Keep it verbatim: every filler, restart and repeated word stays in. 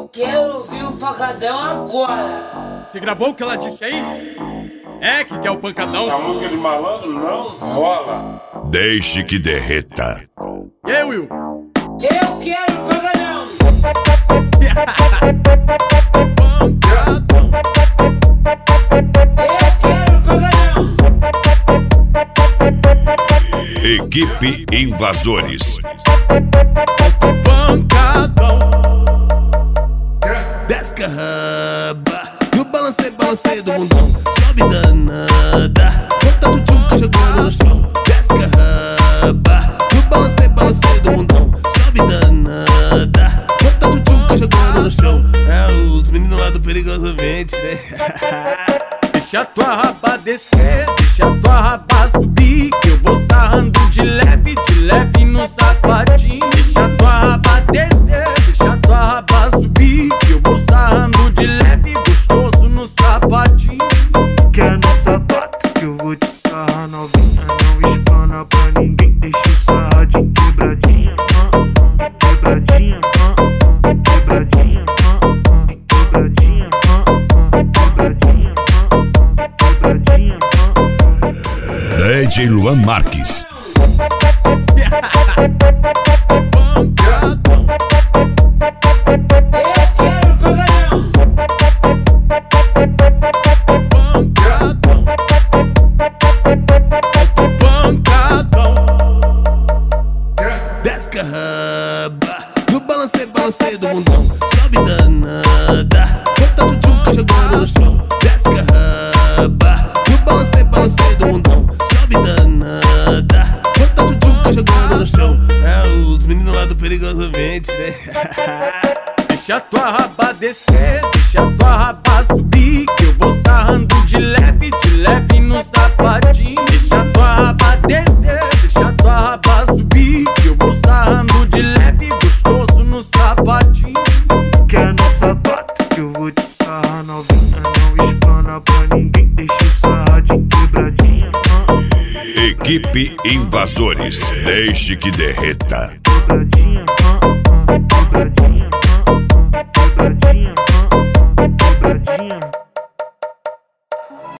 quero ouvir o pancadão agora. Você gravou o que ela disse aí? É que quer o pancadão? Essa música de malandro não rola. Deixe que derreta. E aí, Will? Eu quero o pancadão. Pancadão. Eu quero o pancadão. Equipe Invasores. Pancadão. Desce raba, no balancei, balancei do mundão. Sobe danada, bota o tchuca jogando no chão. Desce raba, no balancei, balancei do mundão. Sobe danada, bota o tchuca jogando no chão. É os meninos lá do Perigosamente, né? Deixa tua raba descer, deixa tua raba subir, que eu vou sarrando de leve, de leve no sapatinho. Deixa tua raba descer, deixa tua raba subir, que eu vou sarrando de leve, gostoso no sapatinho. Quer no sapato que eu vou te sarrar novinha. Não espana pra ninguém, deixa eu sarrar de quebradinha, uh, uh, quebradinha, uh, uh, quebradinha, uh, uh, quebradinha, uh, uh, quebradinha, uh, uh, quebradinha, uh. D J Luan Marques. Pancadão. Eu quero o pancadão. Pancadão. Pancadão. Desce raba, no balancei, balancei do mundão. Sobe danada, bota o tchuca jogando no chão. Desce raba, no balancei, balancei do mundão. Sobe danada, bota o tchuca jogando no chão. É os meninos lá do Perigosamente, né? Deixa tua raba descer, deixa tua raba subir, que eu vou sarrando de leve, de leve no sapatinho. Deixa tua raba descer, deixa tua raba subir, que eu vou sarrando de leve, gostoso no sapatinho. Quer no sapato que eu vou te sarrar novinha. Não espana pra ninguém, deixa eu sarrar de quebradinha, uh, uh, Equipe Invasores. Deixe que derreta. quebradinha, uh, uh, quebradinha.